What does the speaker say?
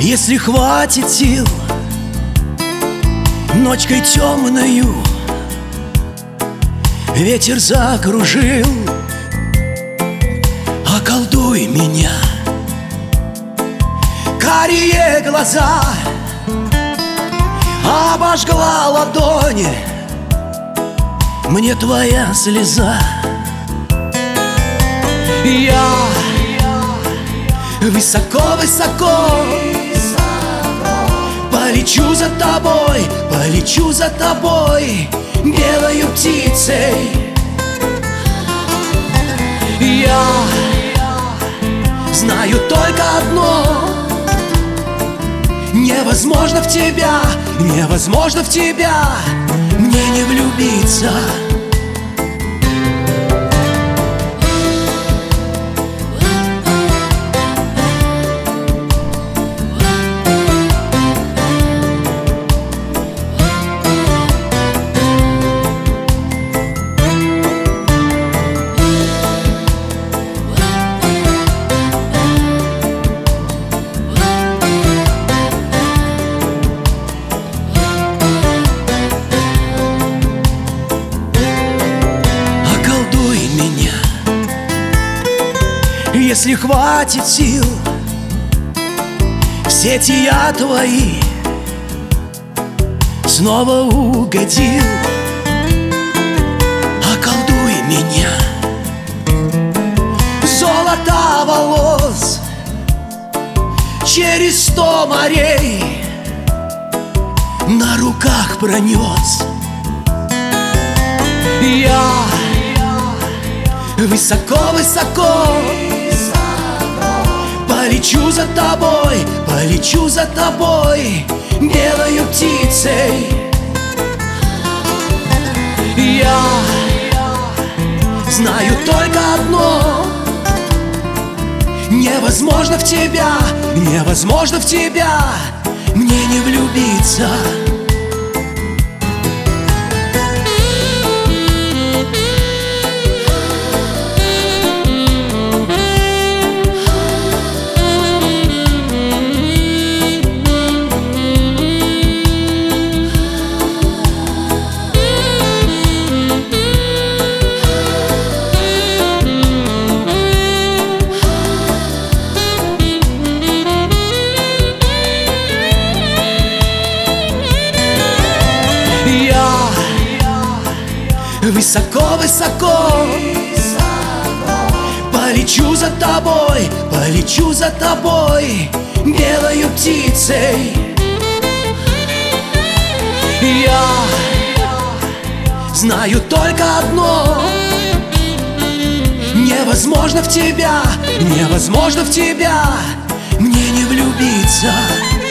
Если хватит сил ночкой темною ветер закружил, околдуй меня. Карие глаза обожгла ладони, мне твоя слеза. Я высоко-высоко полечу за тобой, полечу за тобой белою птицей. Я знаю только одно: невозможно в тебя, невозможно в тебя мне не влюбиться. Если хватит сил, в сети я твои снова угодил, околдуй меня. Золото волос через 100 морей на руках пронес. Я высоко-высоко полечу за тобой, полечу за тобой белою птицей. Я знаю только одно: невозможно в тебя, невозможно в тебя мне не влюбиться. Высоко-высоко полечу за тобой, полечу за тобой белою птицей. Я знаю только одно: невозможно в тебя, невозможно в тебя мне не влюбиться.